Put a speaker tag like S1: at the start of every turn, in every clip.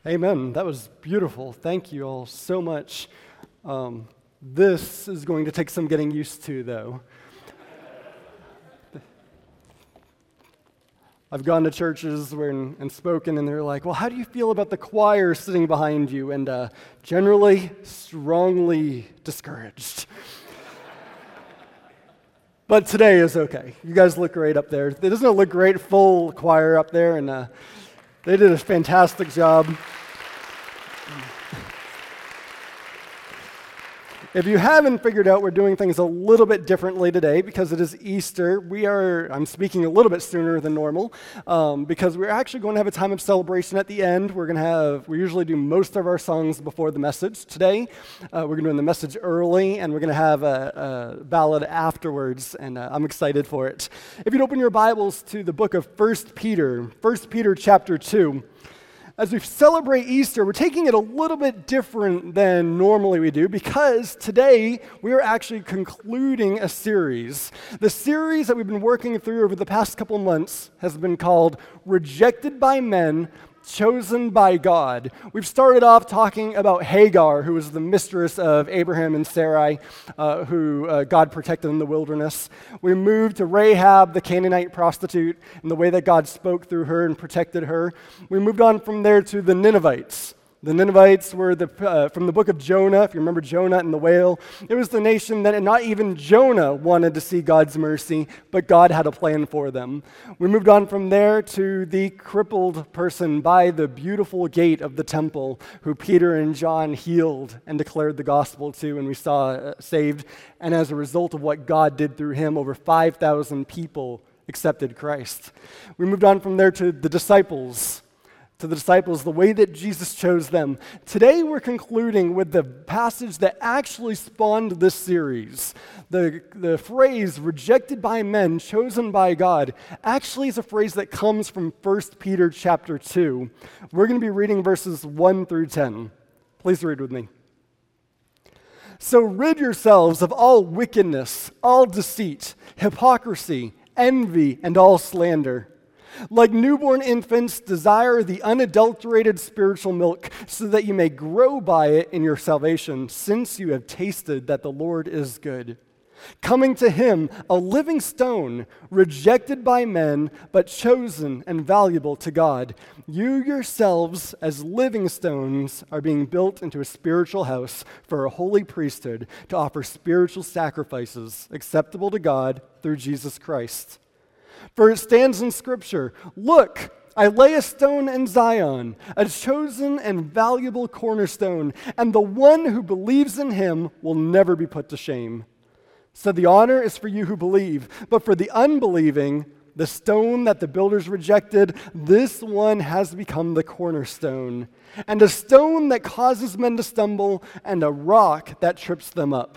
S1: Amen. That was beautiful. Thank you all so much. This is going to take some getting used to, though. I've gone to churches and spoken, and they're like, well, how do you feel about the choir sitting behind you? And generally, strongly discouraged. But today is okay. You guys look great up there. Doesn't it look great, full choir up there? And they did a fantastic job. If you haven't figured out, we're doing things a little bit differently today because it is Easter. I'm speaking a little bit sooner than normal because we're actually going to have a time of celebration at the end. We usually do most of our songs before the message. Today, we're going to do the message early, and we're going to have a ballad afterwards, and I'm excited for it. If you'd open your Bibles to the book of 1 Peter chapter 2. As we celebrate Easter, we're taking it a little bit different than normally we do because today we are actually concluding a series. The series that we've been working through over the past couple months has been called Rejected by Men, Chosen by God. We've started off talking about Hagar, who was the mistress of Abraham and Sarai, who God protected in the wilderness. We moved to Rahab, the Canaanite prostitute, and the way that God spoke through her and protected her. We moved on from there to the Ninevites. The Ninevites were from the book of Jonah, if you remember Jonah and the whale. It was the nation that not even Jonah wanted to see God's mercy, but God had a plan for them. We moved on from there to the crippled person by the beautiful gate of the temple who Peter and John healed and declared the gospel to, and we saw saved. And as a result of what God did through him, over 5,000 people accepted Christ. We moved on from there to the disciples. The way that Jesus chose them. Today we're concluding with the passage that actually spawned this series. The phrase, rejected by men, chosen by God, actually is a phrase that comes from 1 Peter chapter 2. We're going to be reading verses 1 through 10. Please read with me. So rid yourselves of all wickedness, all deceit, hypocrisy, envy, and all slander. Like newborn infants, desire the unadulterated spiritual milk so that you may grow by it in your salvation, since you have tasted that the Lord is good. Coming to him, a living stone, rejected by men, but chosen and valuable to God. You yourselves, as living stones, are being built into a spiritual house for a holy priesthood to offer spiritual sacrifices acceptable to God through Jesus Christ. For it stands in Scripture, look, I lay a stone in Zion, a chosen and valuable cornerstone, and the one who believes in him will never be put to shame. So the honor is for you who believe, but for the unbelieving, the stone that the builders rejected, this one has become the cornerstone, and a stone that causes men to stumble, and a rock that trips them up.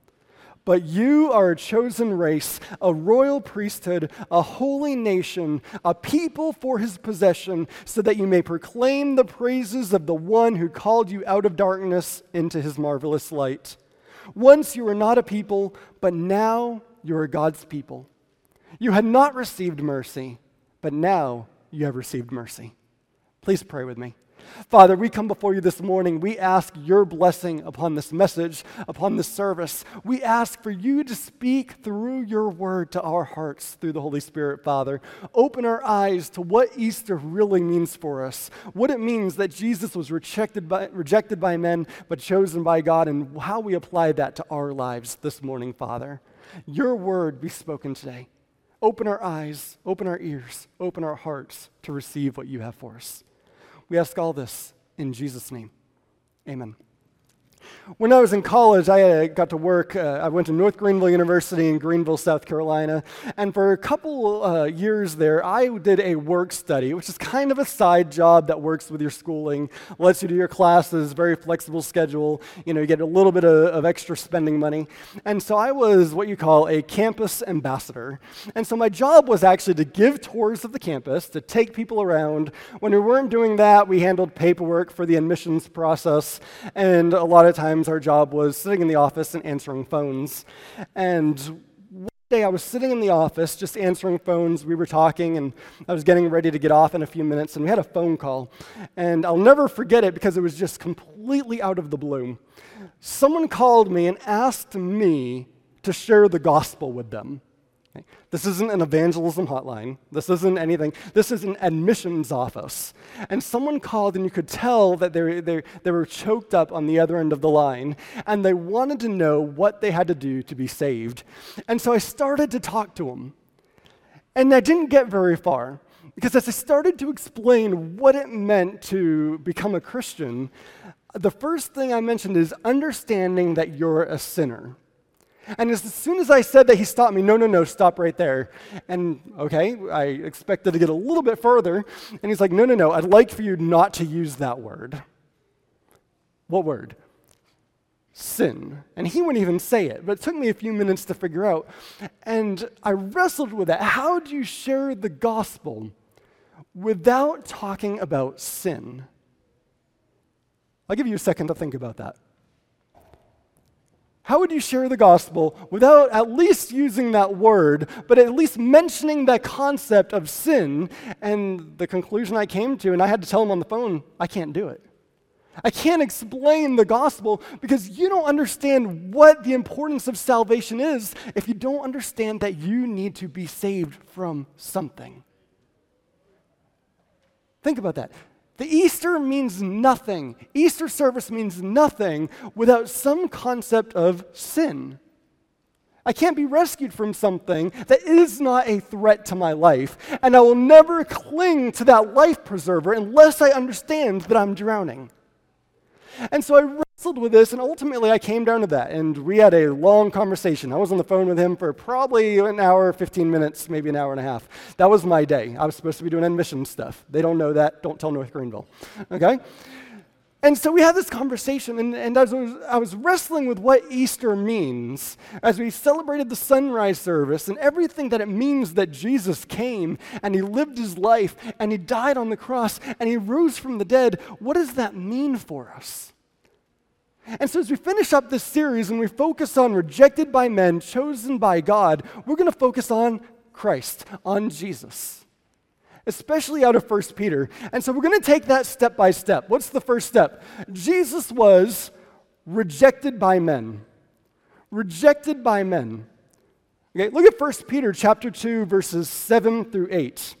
S1: But you are a chosen race, a royal priesthood, a holy nation, a people for his possession, so that you may proclaim the praises of the one who called you out of darkness into his marvelous light. Once you were not a people, but now you are God's people. You had not received mercy, but now you have received mercy. Please pray with me. Father, we come before you this morning. We ask your blessing upon this message, upon this service. We ask for you to speak through your word to our hearts through the Holy Spirit, Father. Open our eyes to what Easter really means for us, what it means that Jesus was rejected by men, but chosen by God, and how we apply that to our lives this morning, Father. Your word be spoken today. Open our eyes, open our ears, open our hearts to receive what you have for us. We ask all this in Jesus' name. Amen. When I was in college, I got to work. I went to North Greenville University in Greenville, South Carolina. And for a couple years there, I did a work study, which is kind of a side job that works with your schooling, lets you do your classes, very flexible schedule. You get a little bit of extra spending money. And so I was what you call a campus ambassador. And so my job was actually to give tours of the campus, to take people around. When we weren't doing that, we handled paperwork for the admissions process. And a lot of times our job was sitting in the office and answering phones. And day I was sitting in the office just answering phones. We were talking, and I was getting ready to get off in a few minutes, and we had a phone call. And I'll never forget it because it was just completely out of the blue. Someone called me and asked me to share the gospel with them. Okay? This isn't an evangelism hotline. This isn't anything. This is an admissions office. And someone called, and you could tell that they were choked up on the other end of the line, and they wanted to know what they had to do to be saved. And so I started to talk to them. And I didn't get very far, because as I started to explain what it meant to become a Christian, the first thing I mentioned is understanding that you're a sinner. And as soon as I said that, he stopped me. No, stop right there. And okay, I expected to get a little bit further. And he's like, no, I'd like for you not to use that word. What word? Sin. And he wouldn't even say it, but it took me a few minutes to figure out. And I wrestled with that. How do you share the gospel without talking about sin? I'll give you a second to think about that. How would you share the gospel without at least using that word, but at least mentioning that concept of sin? And the conclusion I came to, and I had to tell him on the phone, I can't do it. I can't explain the gospel because you don't understand what the importance of salvation is if you don't understand that you need to be saved from something. Think about that. The Easter means nothing. Easter service means nothing without some concept of sin. I can't be rescued from something that is not a threat to my life, and I will never cling to that life preserver unless I understand that I'm drowning. And so I wrestled with this, and ultimately I came down to that, and we had a long conversation. I was on the phone with him for probably an hour, 15 minutes, maybe an hour and a half. That was my day. I was supposed to be doing admission stuff. They don't know that. Don't tell North Greenville, okay? And so we had this conversation, and as I was wrestling with what Easter means, as we celebrated the sunrise service and everything that it means that Jesus came, and he lived his life, and he died on the cross, and he rose from the dead, what does that mean for us? And so as we finish up this series and we focus on rejected by men, chosen by God, we're going to focus on Christ, on Jesus. Especially out of 1 Peter. And so we're going to take that step by step. What's the first step? Jesus was rejected by men. Rejected by men. Okay, look at 1 Peter chapter 2, verses 7 through 8.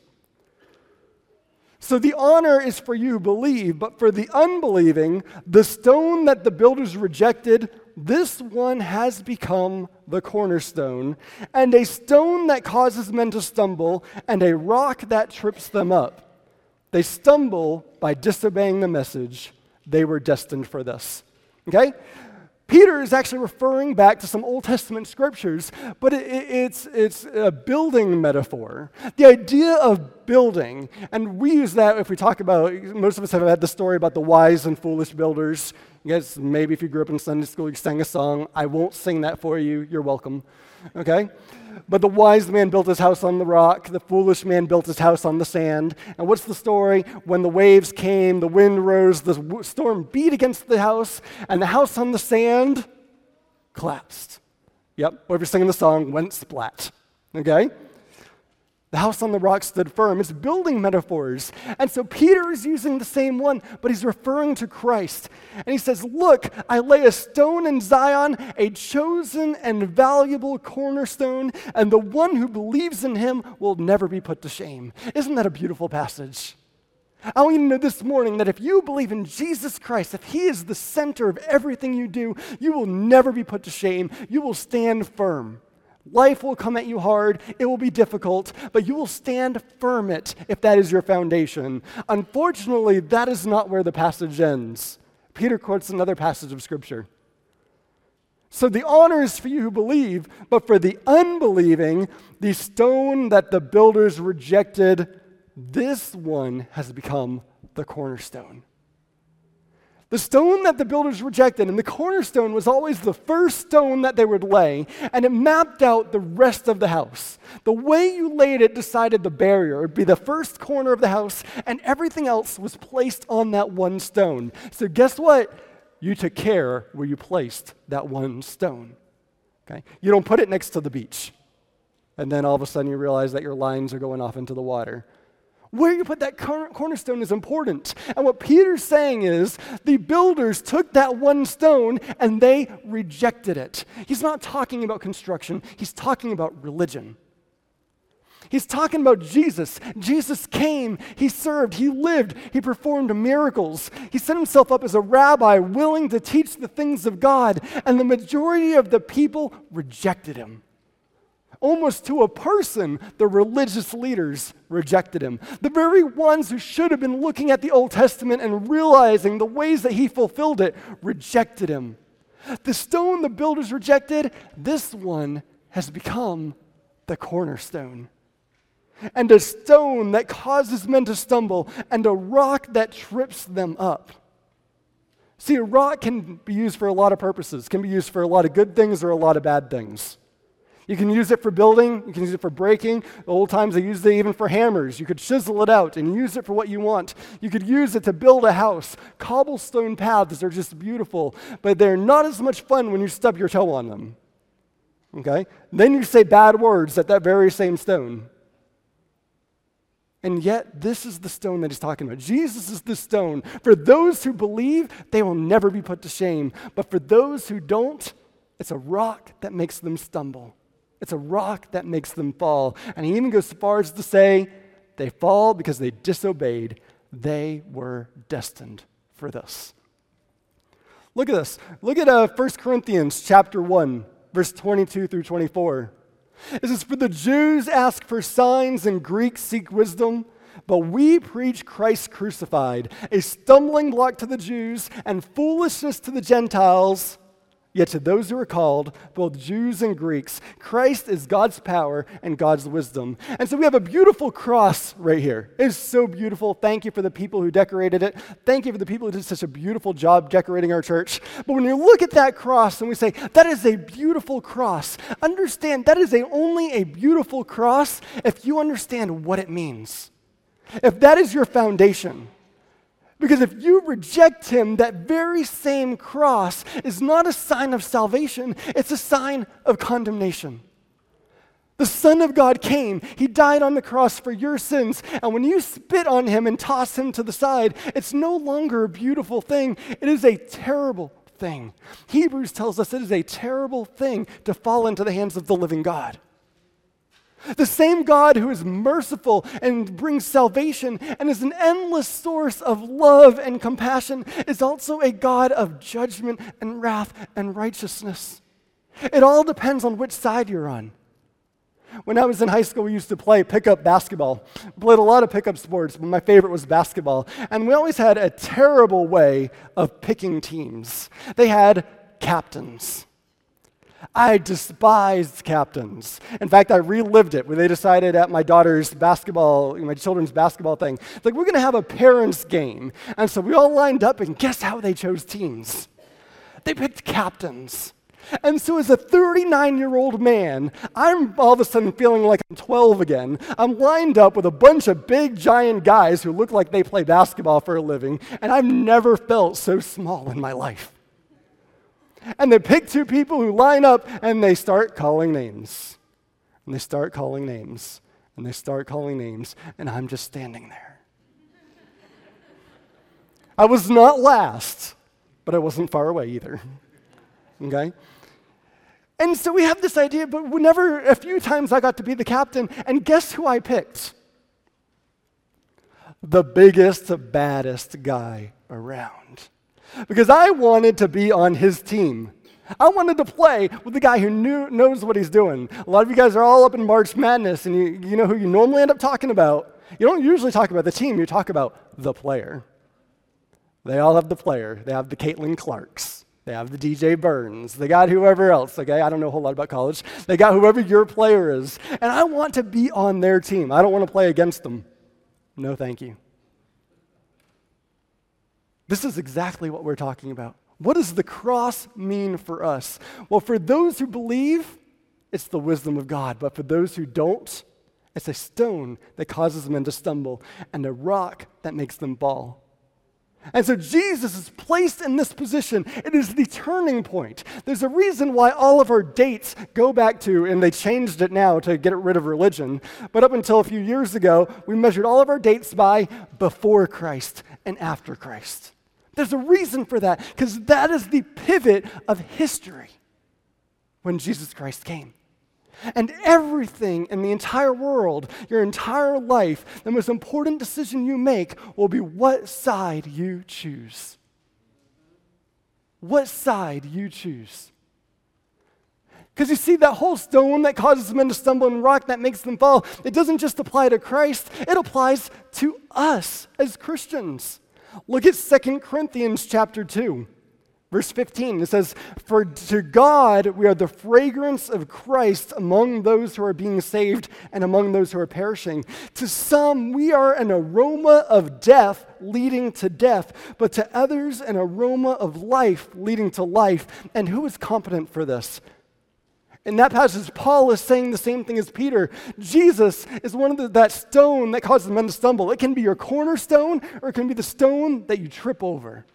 S1: So the honor is for you who believe, but for the unbelieving, the stone that the builders rejected, this one has become the cornerstone, and a stone that causes men to stumble, and a rock that trips them up. They stumble by disobeying the message. They were destined for this. Okay? Peter is actually referring back to some Old Testament scriptures, but it's a building metaphor. The idea of building, and we use that if we talk about, most of us have had the story about the wise and foolish builders. You guys, maybe if you grew up in Sunday school, you sang a song. I won't sing that for you. You're welcome. Okay? But the wise man built his house on the rock. The foolish man built his house on the sand. And what's the story? When the waves came, the wind rose, the storm beat against the house, and the house on the sand collapsed. Yep, whoever's singing the song went splat. Okay? The house on the rock stood firm. It's building metaphors. And so Peter is using the same one, but he's referring to Christ. And he says, look, I lay a stone in Zion, a chosen and valuable cornerstone, and the one who believes in him will never be put to shame. Isn't that a beautiful passage? I want you to know this morning that if you believe in Jesus Christ, if he is the center of everything you do, you will never be put to shame. You will stand firm. Life will come at you hard, it will be difficult, but you will stand firm if that is your foundation. Unfortunately, that is not where the passage ends. Peter quotes another passage of Scripture. So the honor is for you who believe, but for the unbelieving, the stone that the builders rejected, this one has become the cornerstone. The stone that the builders rejected, and the cornerstone was always the first stone that they would lay, and it mapped out the rest of the house. The way you laid it decided the barrier. It would be the first corner of the house, and everything else was placed on that one stone. So guess what? You took care where you placed that one stone. Okay? You don't put it next to the beach. And then all of a sudden you realize that your lines are going off into the water. Where you put that cornerstone is important. And what Peter's saying is the builders took that one stone and they rejected it. He's not talking about construction. He's talking about religion. He's talking about Jesus. Jesus came, he served, he lived, he performed miracles. He set himself up as a rabbi willing to teach the things of God, and the majority of the people rejected him. Almost to a person, the religious leaders rejected him. The very ones who should have been looking at the Old Testament and realizing the ways that he fulfilled it rejected him. The stone the builders rejected, this one has become the cornerstone. And a stone that causes men to stumble, and a rock that trips them up. See, a rock can be used for a lot of purposes. It can be used for a lot of good things or a lot of bad things. You can use it for building, you can use it for breaking. The old times they used it even for hammers. You could chisel it out and use it for what you want. You could use it to build a house. Cobblestone paths are just beautiful, but they're not as much fun when you stub your toe on them. Okay? Then you say bad words at that very same stone. And yet, this is the stone that he's talking about. Jesus is the stone. For those who believe, they will never be put to shame. But for those who don't, it's a rock that makes them stumble. It's a rock that makes them fall. And he even goes so far as to say, they fall because they disobeyed. They were destined for this. Look at this. Look at 1 Corinthians chapter 1, verse 22 through 24. It says, for the Jews ask for signs and Greeks seek wisdom, but we preach Christ crucified, a stumbling block to the Jews and foolishness to the Gentiles. Yet to those who are called, both Jews and Greeks, Christ is God's power and God's wisdom. And so we have a beautiful cross right here. It is so beautiful. Thank you for the people who decorated it. Thank you for the people who did such a beautiful job decorating our church. But when you look at that cross and we say, that is a beautiful cross, understand that is only a beautiful cross if you understand what it means. If that is your foundation. Because if you reject him, that very same cross is not a sign of salvation, it's a sign of condemnation. The Son of God came, he died on the cross for your sins, and when you spit on him and toss him to the side, it's no longer a beautiful thing, it is a terrible thing. Hebrews tells us it is a terrible thing to fall into the hands of the living God. The same God who is merciful and brings salvation and is an endless source of love and compassion is also a God of judgment and wrath and righteousness. It all depends on which side you're on. When I was in high school, we used to play pickup basketball. We played a lot of pickup sports, but my favorite was basketball. And we always had a terrible way of picking teams. They had captains. I despised captains. In fact, I relived it when they decided at my daughter's basketball, my children's basketball thing, like, we're going to have a parents' game. And so we all lined up, and guess how they chose teams? They picked captains. And so as a 39-year-old man, I'm all of a sudden feeling like I'm 12 again. I'm lined up with a bunch of big, giant guys who look like they play basketball for a living, and I've never felt so small in my life. And they pick two people who line up, and they start calling names. And they start calling names. And they start calling names. And I'm just standing there. I was not last, but I wasn't far away either. Okay? And so we have this idea, but a few times I got to be the captain, and guess who I picked? The biggest, baddest guy around. Because I wanted to be on his team. I wanted to play with the guy who knows what he's doing. A lot of you guys are all up in March Madness, and you know who you normally end up talking about. You don't usually talk about the team, you talk about the player. They all have the player. They have the Caitlin Clarks. They have the DJ Burns. They got whoever else, okay? I don't know a whole lot about college. They got whoever your player is. And I want to be on their team. I don't want to play against them. No, thank you. This is exactly what we're talking about. What does the cross mean for us? Well, for those who believe, it's the wisdom of God. But for those who don't, it's a stone that causes men to stumble and a rock that makes them fall. And so Jesus is placed in this position. It is the turning point. There's a reason why all of our dates go back to, and they changed it now to get rid of religion, but up until a few years ago, we measured all of our dates by before Christ and after Christ. There's a reason for that, because that is the pivot of history when Jesus Christ came. And everything in the entire world, your entire life, the most important decision you make will be what side you choose. What side you choose. Because you see, that whole stone that causes men to stumble and rock that makes them fall, it doesn't just apply to Christ, it applies to us as Christians. Look at 2 Corinthians chapter 2. Verse 15, it says, "For to God we are the fragrance of Christ among those who are being saved and among those who are perishing. To some we are an aroma of death leading to death, but to others an aroma of life leading to life." And who is competent for this? In that passage, Paul is saying the same thing as Peter. Jesus is one of that stone that causes men to stumble. It can be your cornerstone, or it can be the stone that you trip over.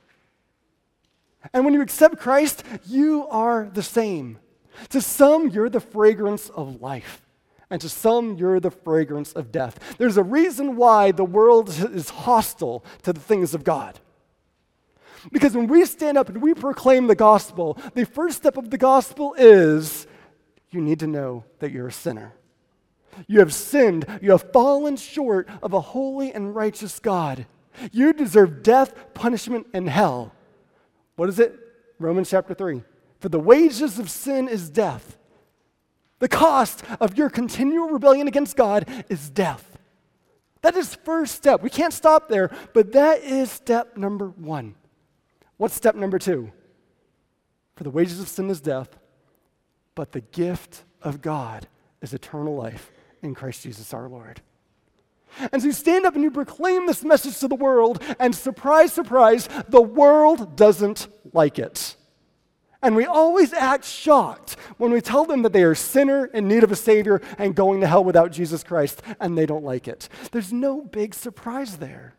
S1: And when you accept Christ, you are the same. To some, you're the fragrance of life. And to some, you're the fragrance of death. There's a reason why the world is hostile to the things of God. Because when we stand up and we proclaim the gospel, the first step of the gospel is you need to know that you're a sinner. You have sinned. You have fallen short of a holy and righteous God. You deserve death, punishment, and hell. What is it? Romans chapter 3. "For the wages of sin is death." The cost of your continual rebellion against God is death. That is first step. We can't stop there, but that is step number one. What's step number two? "For the wages of sin is death, but the gift of God is eternal life in Christ Jesus our Lord." And so you stand up and you proclaim this message to the world, and surprise, surprise, the world doesn't like it. And we always act shocked when we tell them that they are a sinner in need of a Savior and going to hell without Jesus Christ, and they don't like it. There's no big surprise there.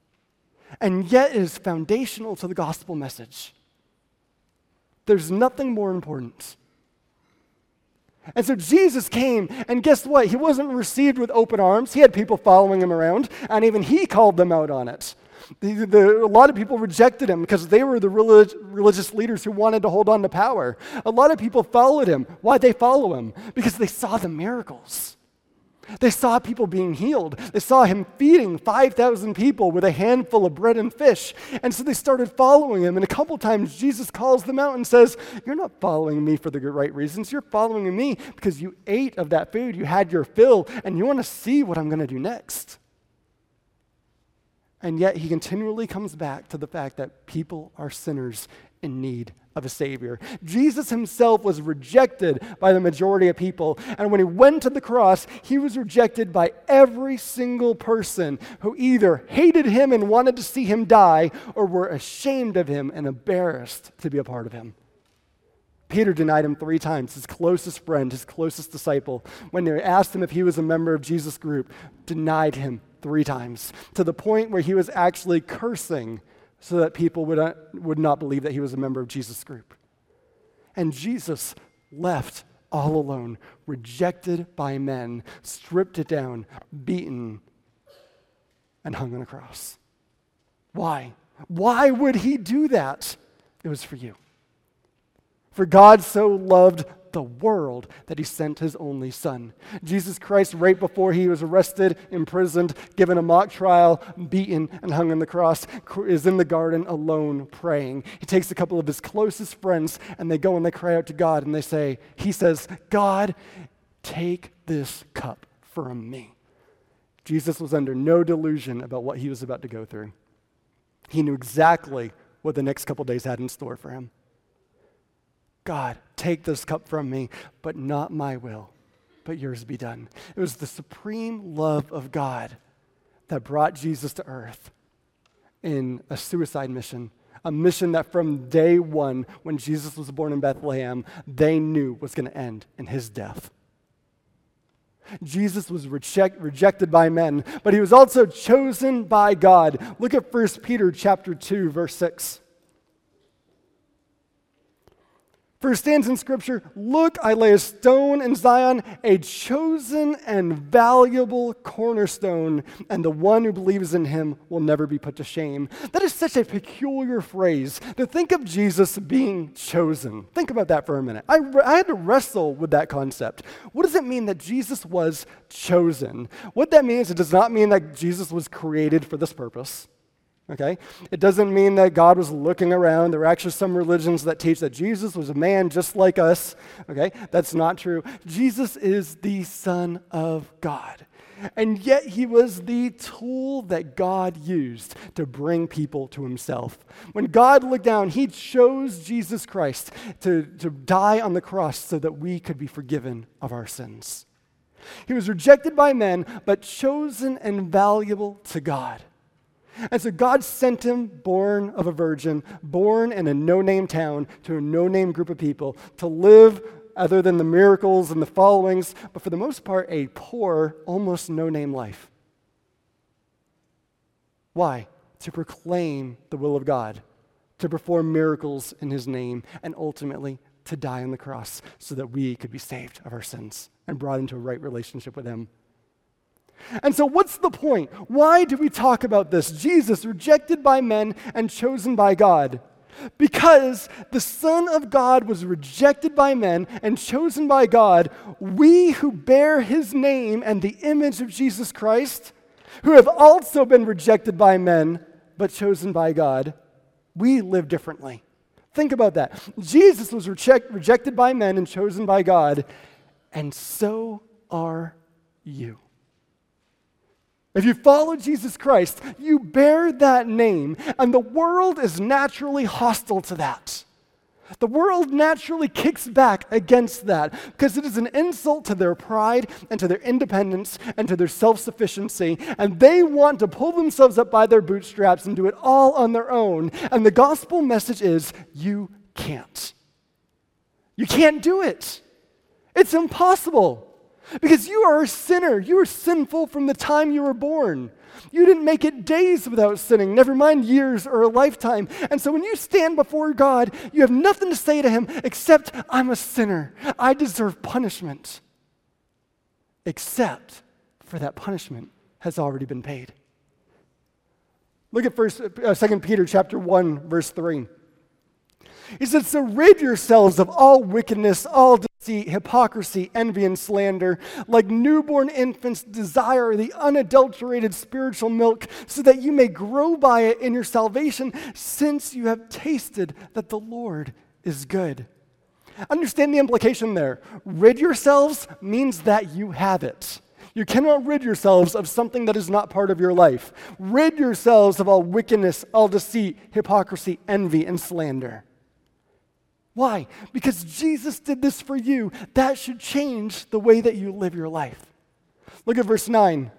S1: And yet it is foundational to the gospel message. There's nothing more important. And so Jesus came, and guess what? He wasn't received with open arms. He had people following him around, and even he called them out on it. A lot of people rejected him because they were the religious leaders who wanted to hold on to power. A lot of people followed him. Why'd they follow him? Because they saw the miracles. They saw people being healed. They saw him feeding 5,000 people with a handful of bread and fish. And so they started following him. And a couple times Jesus calls them out and says, "You're not following me for the right reasons. You're following me because you ate of that food. You had your fill, and you want to see what I'm going to do next." And yet he continually comes back to the fact that people are sinners in need of a Savior. Jesus himself was rejected by the majority of people, and when he went to the cross, he was rejected by every single person who either hated him and wanted to see him die, or were ashamed of him and embarrassed to be a part of him. Peter denied him 3 times, his closest friend, his closest disciple. When they asked him if he was a member of Jesus' group, denied him 3 times, to the point where he was actually cursing so that people would not believe that he was a member of Jesus' group. And Jesus left all alone, rejected by men, stripped it down, beaten, and hung on a cross. Why? Why would he do that? It was for you. For God so loved the world that he sent his only son. Jesus Christ, right before he was arrested, imprisoned, given a mock trial, beaten, and hung on the cross, is in the garden alone praying. He takes a couple of his closest friends, and they go and they cry out to God, and he says, "God, take this cup from me." Jesus was under no delusion about what he was about to go through. He knew exactly what the next couple days had in store for him. "God, take this cup from me, but not my will, but yours be done." It was the supreme love of God that brought Jesus to earth in a suicide mission, a mission that from day one, when Jesus was born in Bethlehem, they knew was going to end in his death. Jesus was rejected by men, but he was also chosen by God. Look at 1 Peter chapter 2, verse 6. For it stands in Scripture, "Look, I lay a stone in Zion, a chosen and valuable cornerstone, and the one who believes in him will never be put to shame." That is such a peculiar phrase, to think of Jesus being chosen. Think about that for a minute. I had to wrestle with that concept. What does it mean that Jesus was chosen? What that means, it does not mean that Jesus was created for this purpose. Okay? It doesn't mean that God was looking around. There are actually some religions that teach that Jesus was a man just like us. Okay? That's not true. Jesus is the Son of God. And yet he was the tool that God used to bring people to himself. When God looked down, he chose Jesus Christ to die on the cross so that we could be forgiven of our sins. He was rejected by men, but chosen and valuable to God. And so God sent him, born of a virgin, born in a no-name town, to a no-name group of people, to live, other than the miracles and the followings, but for the most part, a poor, almost no-name life. Why? To proclaim the will of God, to perform miracles in his name, and ultimately to die on the cross so that we could be saved of our sins and brought into a right relationship with him. And so what's the point? Why do we talk about this? Jesus, rejected by men and chosen by God. Because the Son of God was rejected by men and chosen by God, we who bear his name and the image of Jesus Christ, who have also been rejected by men but chosen by God, we live differently. Think about that. Jesus was rejected by men and chosen by God, and so are you. If you follow Jesus Christ, you bear that name, and the world is naturally hostile to that. The world naturally kicks back against that because it is an insult to their pride and to their independence and to their self-sufficiency, and they want to pull themselves up by their bootstraps and do it all on their own. And the gospel message is, you can't. You can't do it. It's impossible. Because you are a sinner. You are sinful from the time you were born. You didn't make it days without sinning, never mind years or a lifetime. And so when you stand before God, you have nothing to say to him except, I'm a sinner. I deserve punishment. Except for that punishment has already been paid. Look at 2 Peter chapter 1, verse 3. He said, so rid yourselves of all wickedness, all deceit, hypocrisy, envy, and slander. Like newborn infants, desire the unadulterated spiritual milk so that you may grow by it in your salvation, since you have tasted that the Lord is good. Understand the implication there. Rid yourselves means that you have it. You cannot rid yourselves of something that is not part of your life. Rid yourselves of all wickedness, all deceit, hypocrisy, envy, and slander. Why? Because Jesus did this for you. That should change the way that you live your life. Look at verse 9.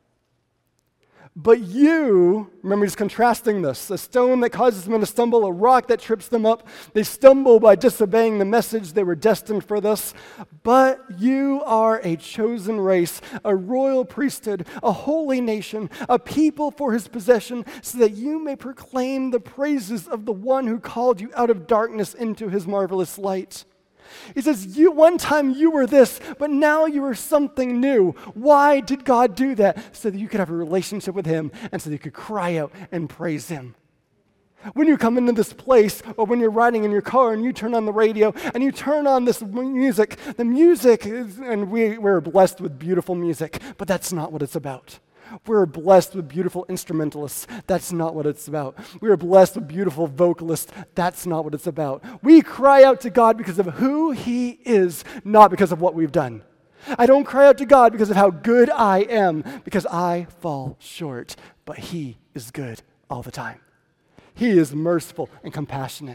S1: But you, remember he's contrasting this, a stone that causes men to stumble, a rock that trips them up. They stumble by disobeying the message. They were destined for this. But you are a chosen race, a royal priesthood, a holy nation, a people for his possession, so that you may proclaim the praises of the one who called you out of darkness into his marvelous light. He says, one time you were this, but now you are something new. Why did God do that? So that you could have a relationship with him and so that you could cry out and praise him. When you come into this place or when you're riding in your car and you turn on the radio and you turn on this music, the music is, and we're blessed with beautiful music, but that's not what it's about. We're blessed with beautiful instrumentalists. That's not what it's about. We are blessed with beautiful vocalists. That's not what it's about. We cry out to God because of who he is, not because of what we've done. I don't cry out to God because of how good I am, because I fall short, but he is good all the time. He is merciful and compassionate.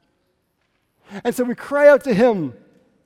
S1: And so we cry out to him.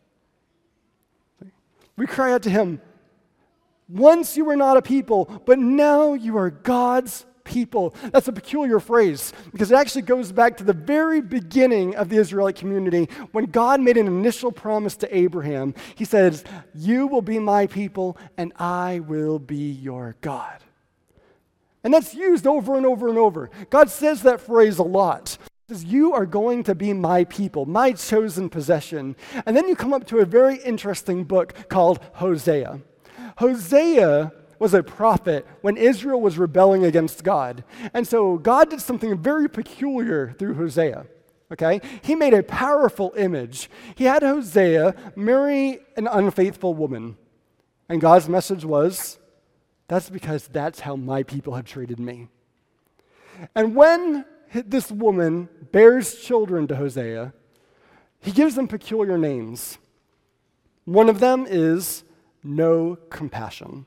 S1: We cry out to him. Once you were not a people, but now you are God's people. That's a peculiar phrase because it actually goes back to the very beginning of the Israelite community when God made an initial promise to Abraham. He says, "You will be my people and I will be your God." And that's used over and over and over. God says that phrase a lot. He says, "You are going to be my people, my chosen possession." And then you come up to a very interesting book called Hosea. Hosea was a prophet when Israel was rebelling against God. And so God did something very peculiar through Hosea. Okay? He made a powerful image. He had Hosea marry an unfaithful woman. And God's message was, that's because that's how my people have treated me. And when this woman bears children to Hosea, he gives them peculiar names. One of them is no compassion.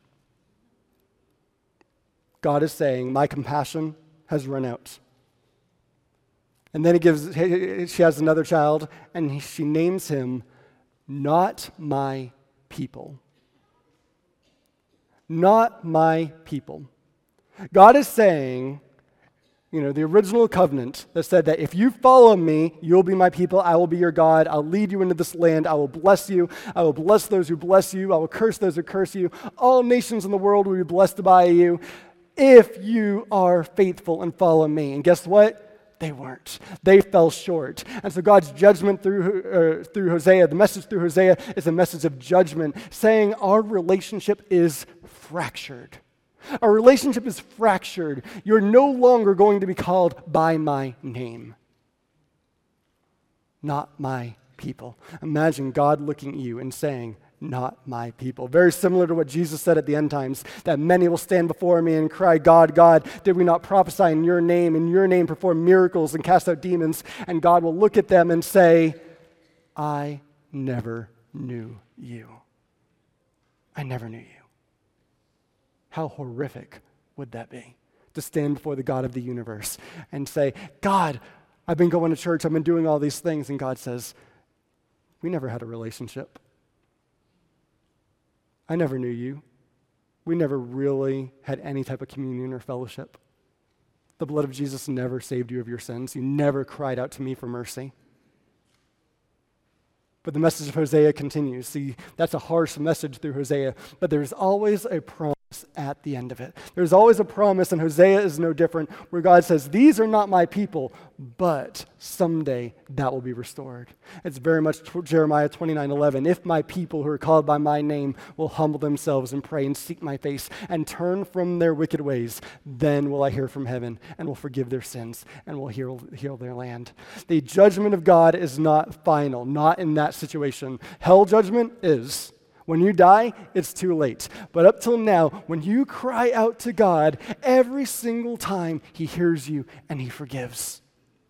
S1: God is saying, my compassion has run out. And then she has another child, and she names him not my people. Not my people. God is saying, the original covenant that said that if you follow me, you'll be my people, I will be your God, I'll lead you into this land, I will bless you, I will bless those who bless you, I will curse those who curse you, all nations in the world will be blessed by you, if you are faithful and follow me. And guess what? They weren't. They fell short. And so God's judgment through Hosea, the message through Hosea is a message of judgment, saying our relationship is fractured. Our relationship is fractured. You're no longer going to be called by my name. Not my people. Imagine God looking at you and saying, not my people. Very similar to what Jesus said at the end times, that many will stand before me and cry, God, God, did we not prophesy in your name perform miracles and cast out demons? And God will look at them and say, I never knew you. I never knew you. How horrific would that be to stand before the God of the universe and say, God, I've been going to church, I've been doing all these things, and God says, we never had a relationship. I never knew you. We never really had any type of communion or fellowship. The blood of Jesus never saved you of your sins. You never cried out to me for mercy. But the message of Hosea continues. See, that's a harsh message through Hosea, but there's always a promise at the end of it. There's always a promise, and Hosea is no different, where God says, these are not my people, but someday that will be restored. It's very much Jeremiah 29:11. If my people who are called by my name will humble themselves and pray and seek my face and turn from their wicked ways, then will I hear from heaven and will forgive their sins and will heal their land. The judgment of God is not final, not in that situation. Hell judgment is. When you die, it's too late. But up till now, when you cry out to God, every single time He hears you and He forgives.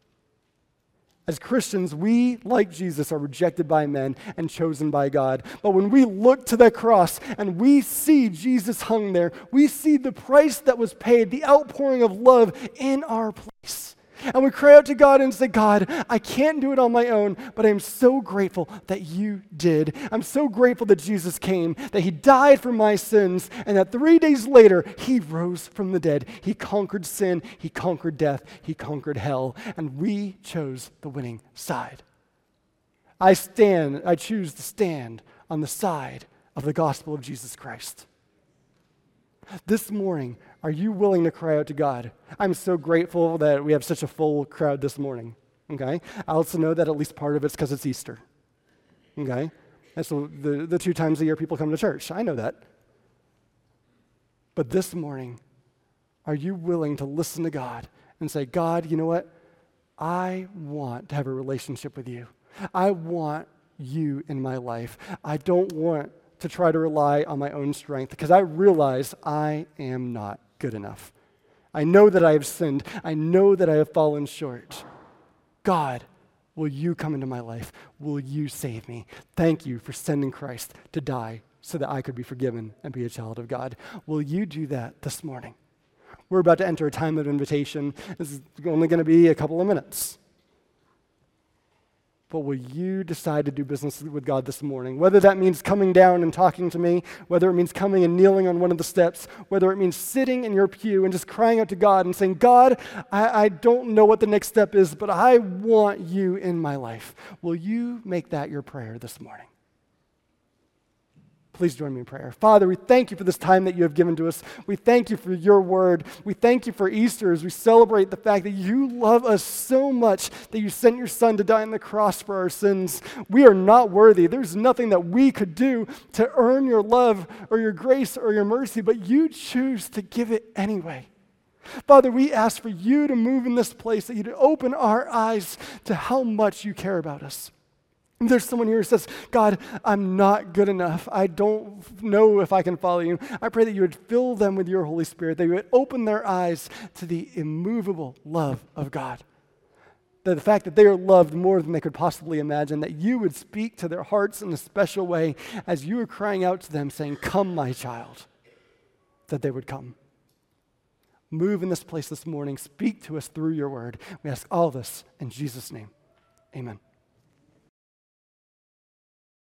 S1: As Christians, we, like Jesus, are rejected by men and chosen by God. But when we look to the cross and we see Jesus hung there, we see the price that was paid, the outpouring of love in our place. And we cry out to God and say, God, I can't do it on my own, but I am so grateful that you did. I'm so grateful that Jesus came, that He died for my sins, and that 3 days later, He rose from the dead. He conquered sin, He conquered death, He conquered hell, and we chose the winning side. I choose to stand on the side of the gospel of Jesus Christ. This morning, are you willing to cry out to God? I'm so grateful that we have such a full crowd this morning, okay? I also know that at least part of it's because it's Easter, okay? And so the 2 times a year people come to church. I know that. But this morning, are you willing to listen to God and say, God, you know what? I want to have a relationship with you. I want you in my life. I don't want to try to rely on my own strength because I realize I am not good enough. I know that I have sinned. I know that I have fallen short. God, will you come into my life? Will you save me? Thank you for sending Christ to die so that I could be forgiven and be a child of God. Will you do that this morning? We're about to enter a time of invitation. This is only going to be a couple of minutes. But will you decide to do business with God this morning? Whether that means coming down and talking to me, whether it means coming and kneeling on one of the steps, whether it means sitting in your pew and just crying out to God and saying, God, I don't know what the next step is, but I want you in my life. Will you make that your prayer this morning? Please join me in prayer. Father, we thank you for this time that you have given to us. We thank you for your word. We thank you for Easter as we celebrate the fact that you love us so much that you sent your son to die on the cross for our sins. We are not worthy. There's nothing that we could do to earn your love or your grace or your mercy, but you choose to give it anyway. Father, we ask for you to move in this place, that you to open our eyes to how much you care about us. If there's someone here who says, God, I'm not good enough. I don't know if I can follow you. I pray that you would fill them with your Holy Spirit, that you would open their eyes to the immovable love of God. That the fact that they are loved more than they could possibly imagine, that you would speak to their hearts in a special way as you are crying out to them saying, come, my child, that they would come. Move in this place this morning. Speak to us through your word. We ask all this in Jesus' name. Amen.